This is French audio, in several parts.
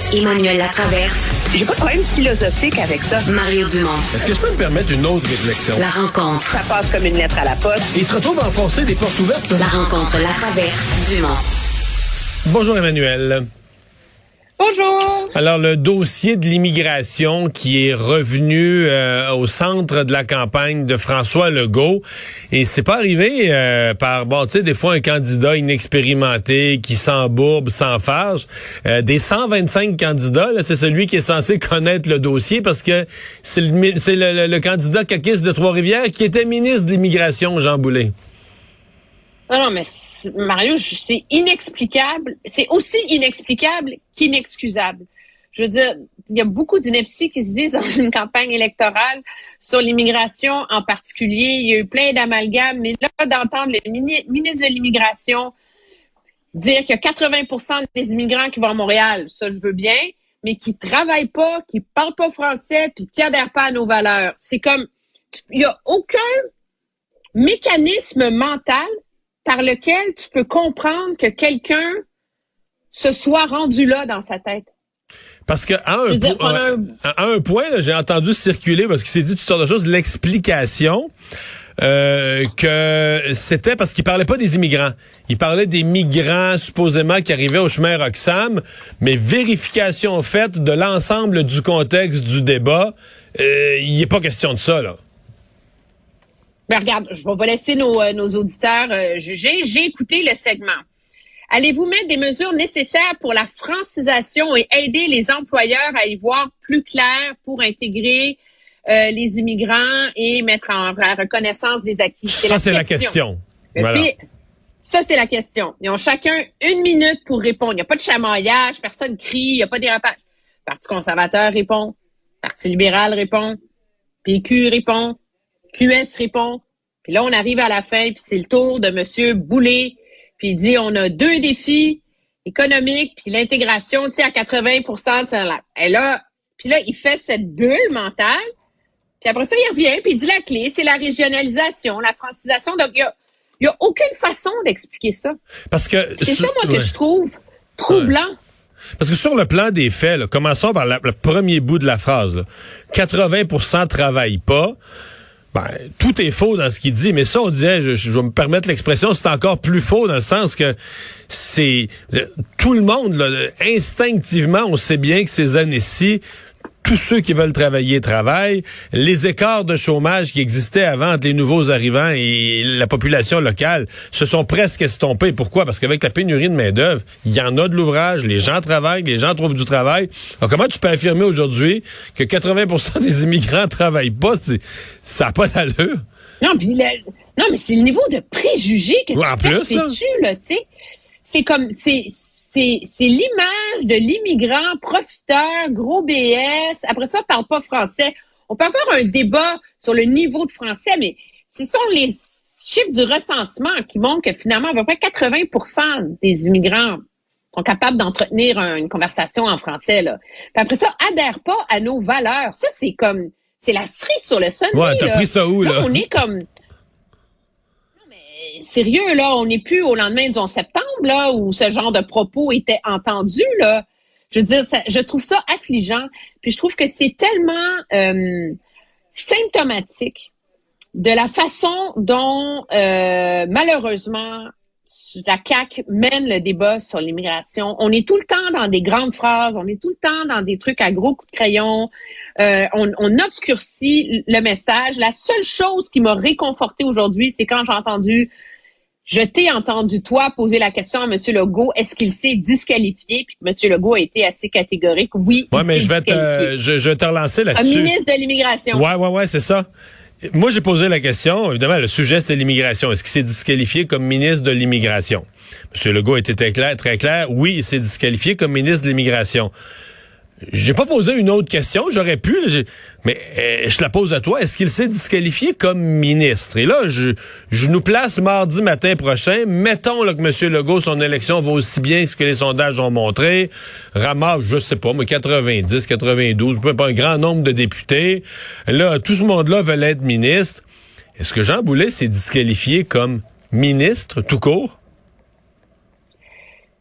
Emmanuel Latraverse. J'ai pas de problème philosophique avec ça. Mario Dumont. Est-ce que je peux me permettre une autre réflexion? La rencontre. Ça passe comme une lettre à la poste. Et il se retrouve à enfoncer des portes ouvertes. La rencontre Latraverse. Dumont. Bonjour Emmanuel. Bonjour. Alors, le dossier de l'immigration qui est revenu au centre de la campagne de François Legault. Et c'est pas arrivé par, tu sais, des fois un candidat inexpérimenté qui s'embourbe, s'enfarge. Des 125 candidats, là, c'est celui qui est censé connaître le dossier parce que c'est le candidat caquiste de Trois-Rivières qui était ministre de l'immigration, Jean Boulet. Non, mais Mario, c'est inexplicable. C'est aussi inexplicable qu'inexcusable. Je veux dire, il y a beaucoup d'inepties qui se disent dans une campagne électorale sur l'immigration en particulier. Il y a eu plein d'amalgames, mais là, d'entendre le ministre de l'Immigration dire qu'il y a 80% des immigrants qui vont à Montréal, ça, je veux bien, mais qui travaillent pas, qui parlent pas français, puis qui adhèrent pas à nos valeurs. C'est comme, il y a aucun mécanisme mental par lequel tu peux comprendre que quelqu'un se soit rendu là dans sa tête. Parce que à un point, là, j'ai entendu circuler, parce qu'il s'est dit toutes sortes de choses, l'explication que c'était parce qu'il parlait pas des immigrants. Il parlait des migrants supposément qui arrivaient au chemin Roxham, mais vérification faite de l'ensemble du contexte du débat, il n'est pas question de ça, là. Ben regarde, je vais laisser nos auditeurs juger. J'ai écouté le segment. Allez-vous mettre des mesures nécessaires pour la francisation et aider les employeurs à y voir plus clair pour intégrer les immigrants et mettre en reconnaissance des acquis? Ça, c'est la question. Voilà. Puis, ça, c'est la question. Ils ont chacun 1 minute pour répondre. Il n'y a pas de chamaillage, personne crie, il n'y a pas de dérapage. Parti conservateur répond, Parti libéral répond, PQ répond, QS répond. Puis là, on arrive à la fin, puis c'est le tour de M. Boulet. Puis il dit, on a 2 défis économiques, puis l'intégration, tu sais, à 80% de salaire. Et là, puis là, il fait cette bulle mentale. Puis après ça, il revient, puis il dit la clé, c'est la régionalisation, la francisation. Donc, il y a aucune façon d'expliquer ça. Parce que c'est ça, moi, que je trouve troublant. Parce que sur le plan des faits, là, commençons par le premier bout de la phrase. Là. 80% travaillent pas. Ben, tout est faux dans ce qu'il dit, mais ça, on disait, je vais me permettre l'expression, c'est encore plus faux dans le sens que c'est tout le monde, là, instinctivement, on sait bien que ces années-ci, tous ceux qui veulent travailler travaillent. Les écarts de chômage qui existaient avant entre les nouveaux arrivants et la population locale se sont presque estompés. Pourquoi? Parce qu'avec la pénurie de main-d'œuvre, il y en a de l'ouvrage, les gens travaillent, les gens trouvent du travail. Alors, comment tu peux affirmer aujourd'hui que 80% des immigrants travaillent pas? Ça n'a pas d'allure. Non, mais c'est le niveau de préjugés que tu perpétues, là, tu sais. C'est comme, c'est l'image de l'immigrant profiteur, gros BS. Après ça, parle pas français. On peut avoir un débat sur le niveau de français, mais ce sont les chiffres du recensement qui montrent que finalement, à peu près 80% des immigrants sont capables d'entretenir une conversation en français, là. Puis après ça, adhèrent pas à nos valeurs. Ça, c'est la cerise sur le sundae. Ouais, t'as pris ça où, là? On est comme... Sérieux, là, on n'est plus au lendemain du 11 septembre, là, où ce genre de propos était entendu, là. Je veux dire, je trouve ça affligeant. Puis je trouve que c'est tellement symptomatique de la façon dont, malheureusement, la CAQ mène le débat sur l'immigration. On est tout le temps dans des grandes phrases, on est tout le temps dans des trucs à gros coups de crayon. On obscurcit le message. La seule chose qui m'a réconfortée aujourd'hui, c'est quand j'ai entendu... Je t'ai entendu, toi, poser la question à M. Legault, est-ce qu'il s'est disqualifié? Puis M. Legault a été assez catégorique. Oui, ouais, mais je vais te relancer là-dessus. Un ministre de l'Immigration. Ouais, c'est ça. Moi, j'ai posé la question. Évidemment, le sujet, c'était l'immigration. Est-ce qu'il s'est disqualifié comme ministre de l'Immigration? M. Legault était très clair. Oui, il s'est disqualifié comme ministre de l'Immigration. J'ai pas posé une autre question, j'aurais pu, mais je la pose à toi. Est-ce qu'il s'est disqualifié comme ministre? Et là, je nous place mardi matin prochain. Mettons là, que M. Legault, son élection va aussi bien que ce que les sondages ont montré. Ramasse, je sais pas, mais 90, 92, pas un grand nombre de députés. Là, tout ce monde-là veut être ministre. Est-ce que Jean Boulet s'est disqualifié comme ministre tout court?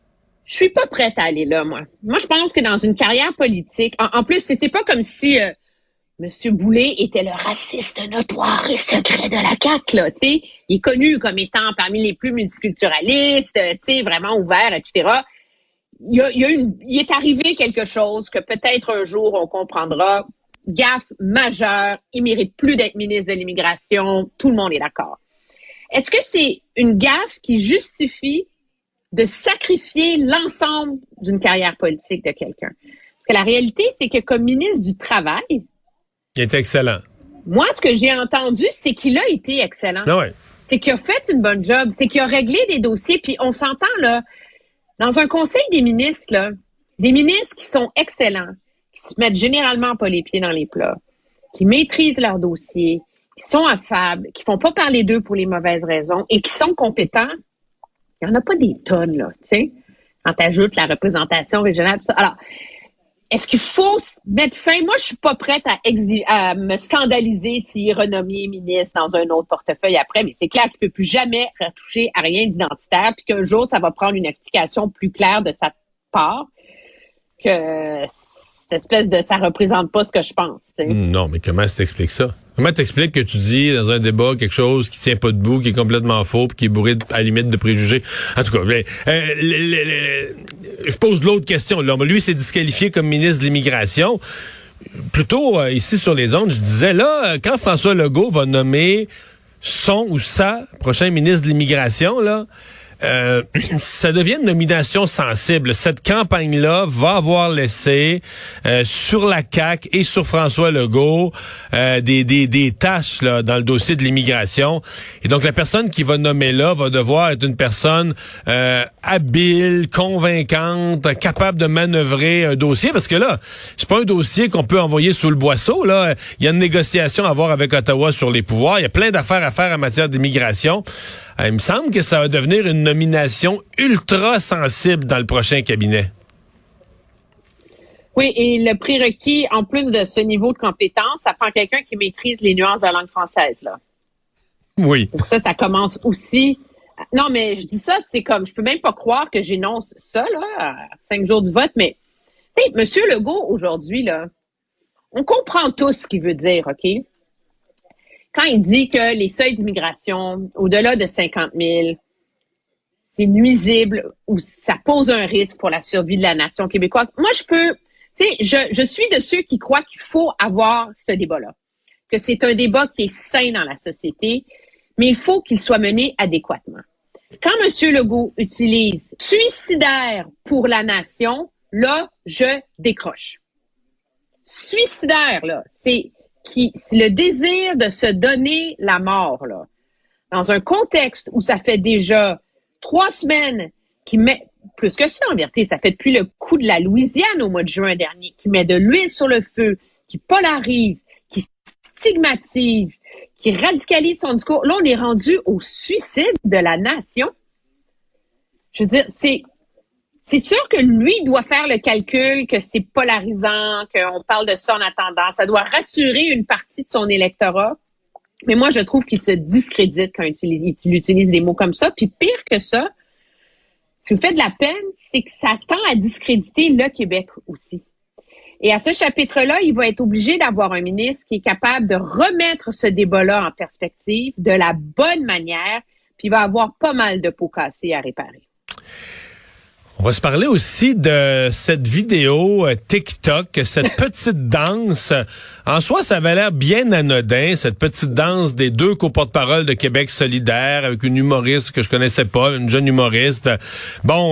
Je suis pas prête à aller là, moi. Moi, je pense que dans une carrière politique, en plus, c'est pas comme si Monsieur Boulay était le raciste notoire et secret de la CAQ, là, tu sais. Il est connu comme étant parmi les plus multiculturalistes, tu sais, vraiment ouvert, etc. Il est arrivé quelque chose que peut-être un jour on comprendra. Gaffe majeure, il mérite plus d'être ministre de l'Immigration, tout le monde est d'accord. Est-ce que c'est une gaffe qui justifie de sacrifier l'ensemble d'une carrière politique de quelqu'un? Parce que la réalité, c'est que comme ministre du Travail, il est excellent. Moi, ce que j'ai entendu, c'est qu'il a été excellent. Ah ouais. C'est qu'il a fait une bonne job, c'est qu'il a réglé des dossiers, puis on s'entend, là, dans un conseil des ministres, là, des ministres qui sont excellents, qui se mettent généralement pas les pieds dans les plats, qui maîtrisent leurs dossiers, qui sont affables, qui font pas parler d'eux pour les mauvaises raisons et qui sont compétents, il n'y en a pas des tonnes, là, tu sais, quand tu ajoutes la représentation régionale, tout ça. Alors, est-ce qu'il faut mettre fin? Moi, je suis pas prête à me scandaliser s'il est renommé ministre dans un autre portefeuille après, mais c'est clair qu'il peut plus jamais retoucher à rien d'identitaire, puis qu'un jour, ça va prendre une explication plus claire de sa part, que cette espèce de ça représente pas ce que je pense. T'sais. Non, mais comment t'expliques ça? Comment t'expliques que tu dis dans un débat quelque chose qui tient pas debout, qui est complètement faux, puis qui est bourré à la limite de préjugés? En tout cas, je pose l'autre question. Là, lui, s'est disqualifié comme ministre de l'Immigration. Plutôt, ici sur les ondes, je disais, là, quand François Legault va nommer son ou sa prochain ministre de l'Immigration, là, ça devient une nomination sensible. Cette campagne-là va avoir laissé sur la CAQ et sur François Legault des tâches là, dans le dossier de l'immigration. Et donc, la personne qui va nommer là va devoir être une personne habile, convaincante, capable de manœuvrer un dossier. Parce que là, c'est pas un dossier qu'on peut envoyer sous le boisseau. Là, il y a une négociation à avoir avec Ottawa sur les pouvoirs. Il y a plein d'affaires à faire en matière d'immigration. Il me semble que ça va devenir une nomination ultra sensible dans le prochain cabinet. Oui, et le prérequis, en plus de ce niveau de compétence, ça prend quelqu'un qui maîtrise les nuances de la langue française, là. Oui. Pour ça commence aussi. Non, mais je dis ça, c'est comme, je peux même pas croire que j'énonce ça, là, à 5 jours du vote, mais, tu sais, Monsieur Legault, aujourd'hui, là, on comprend tous ce qu'il veut dire, OK? Quand il dit que les seuils d'immigration, au-delà de 50 000, c'est nuisible ou ça pose un risque pour la survie de la nation québécoise. Moi, je suis de ceux qui croient qu'il faut avoir ce débat-là, que c'est un débat qui est sain dans la société, mais il faut qu'il soit mené adéquatement. Quand M. Legault utilise suicidaire pour la nation, là, je décroche. Suicidaire, là, c'est le désir de se donner la mort, là, dans un contexte où ça fait déjà 3 semaines qui met, plus que ça en vérité, ça fait depuis le coup de la Louisiane au mois de juin dernier, qui met de l'huile sur le feu, qui polarise, qui stigmatise, qui radicalise son discours. Là, on est rendu au suicide de la nation. Je veux dire, c'est sûr que lui doit faire le calcul que c'est polarisant, qu'on parle de ça en attendant. Ça doit rassurer une partie de son électorat. Mais moi, je trouve qu'il se discrédite quand il utilise des mots comme ça. Puis pire que ça, ce qui me fait de la peine, c'est que ça tend à discréditer le Québec aussi. Et à ce chapitre-là, il va être obligé d'avoir un ministre qui est capable de remettre ce débat-là en perspective de la bonne manière, puis il va avoir pas mal de pots cassés à réparer. On va se parler aussi de cette vidéo TikTok, cette petite danse. En soi, ça avait l'air bien anodin, cette petite danse des 2 co-porte-parole de Québec solidaire avec une humoriste que je connaissais pas, une jeune humoriste. Bon,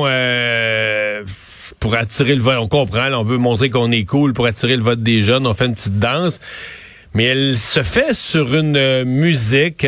pour attirer le vote, on comprend, là, on veut montrer qu'on est cool pour attirer le vote des jeunes, on fait une petite danse. Mais elle se fait sur une musique,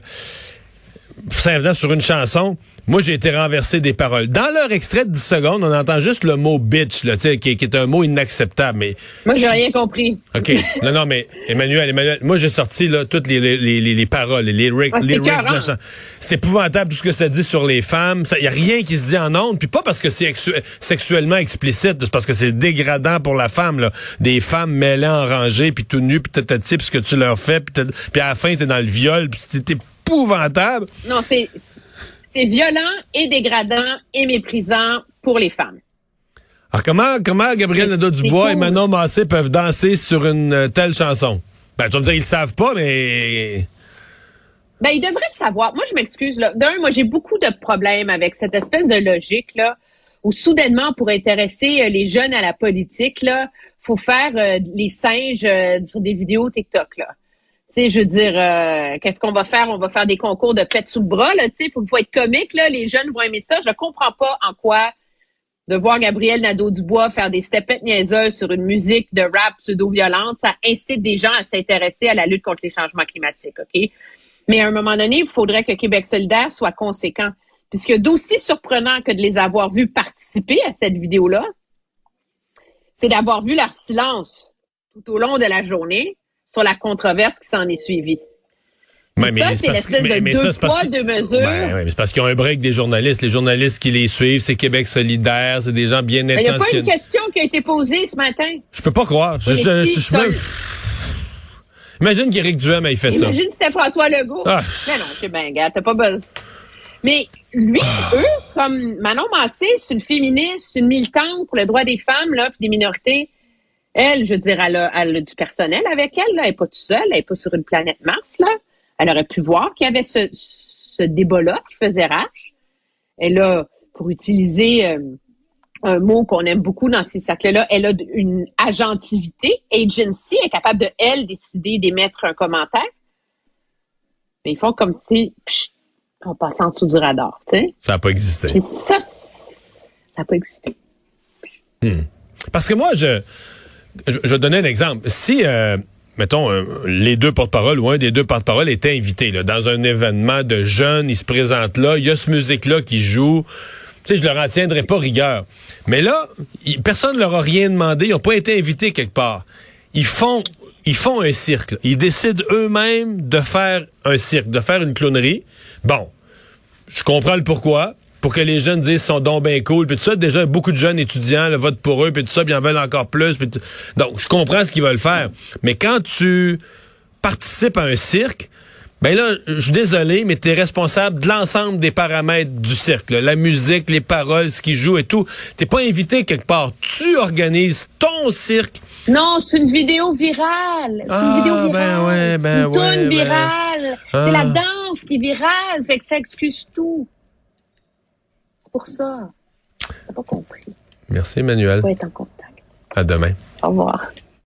simplement sur une chanson. Moi, j'ai été renversé des paroles. Dans leur extrait de 10 secondes, on entend juste le mot bitch, là, qui est un mot inacceptable. Mais moi, j'ai rien compris. OK. Non, mais Emmanuel, moi, j'ai sorti là toutes les paroles, les lyrics de la chanson. C'est épouvantable tout ce que ça dit sur les femmes. Il y a rien qui se dit en ondes, puis pas parce que c'est sexuellement explicite, c'est parce que c'est dégradant pour la femme, là. Des femmes mêlées en rangée, puis tout nues, puis tatati, puis ce que tu leur fais, puis à la fin, t'es dans le viol, puis c'est épouvantable. Non, c'est violent et dégradant et méprisant pour les femmes. Alors, comment Gabriel Nadeau-Dubois et Manon Massé peuvent danser sur une telle chanson? Ben, tu vas me dire, ils le savent pas, mais... Ben, ils devraient le savoir. Moi, je m'excuse, là. Moi, j'ai beaucoup de problèmes avec cette espèce de logique, là, où soudainement, pour intéresser les jeunes à la politique, là, faut faire les singes sur des vidéos TikTok, là. Tu sais, je veux dire, qu'est-ce qu'on va faire? On va faire des concours de pète sous le bras, là, tu sais, faut être comique, là. Les jeunes vont aimer ça. Je comprends pas en quoi de voir Gabriel Nadeau-Dubois faire des stepettes niaiseuses sur une musique de rap pseudo-violente, ça incite des gens à s'intéresser à la lutte contre les changements climatiques, OK? Mais à un moment donné, il faudrait que Québec solidaire soit conséquent. Puisque d'aussi surprenant que de les avoir vus participer à cette vidéo-là, c'est d'avoir vu leur silence tout au long de la journée sur la controverse qui s'en est suivie. Mais ça, c'est l'espèce de deux poids, deux mesures. Mais c'est parce qu'ils ont un break des journalistes. Les journalistes qui les suivent, c'est Québec solidaire, c'est des gens bien intentionnés. Il n'y a pas une question qui a été posée ce matin. Je peux pas croire. Imagine qu'Éric Duhem ait fait ça. Imagine si c'était François Legault. Mais non, je sais bien, gars, t'as pas besoin. Mais lui, eux, comme Manon Massé, c'est une féministe, une militante pour le droit des femmes, là, puis des minorités. Elle, je veux dire, elle a du personnel avec elle, là. Elle est pas toute seule, elle est pas sur une planète Mars, là. Elle aurait pu voir qu'il y avait ce débat-là qui faisait rage. Elle a, pour utiliser un mot qu'on aime beaucoup dans ces cercles-là, elle a une agentivité, agency, elle est capable de, elle, décider d'émettre un commentaire. Mais ils font comme si, en passant en dessous du radar, tu sais. Ça n'a pas existé. Puis ça n'a pas existé. Parce que moi, je vais donner un exemple. Si, mettons, les deux porte-paroles ou un des deux porte-paroles était invité là, dans un événement de jeunes, ils se présentent là, il y a ce musique-là qui joue, tu sais, je leur en tiendrai pas rigueur. Mais là, personne ne leur a rien demandé, ils n'ont pas été invités quelque part. Ils font un cirque. Là. Ils décident eux-mêmes de faire un cirque, de faire une clownerie. Bon, je comprends le pourquoi. Pour que les jeunes disent sont donc bien cool, puis tout ça. Déjà, beaucoup de jeunes étudiants le votent pour eux, puis tout ça, puis ils en veulent encore plus. Donc, je comprends ce qu'ils veulent faire. Mais quand tu participes à un cirque, ben là, je suis désolé, mais tu es responsable de l'ensemble des paramètres du cirque. Là. La musique, les paroles, ce qu'ils jouent et tout. T'es pas invité quelque part. Tu organises ton cirque. Non, c'est une vidéo virale. C'est une vidéo virale. C'est une toune virale. C'est la danse qui est virale. Fait que ça excuse tout. C'est pour ça. T'as pas compris. Merci, Emmanuel. On va être en contact. À demain. Au revoir.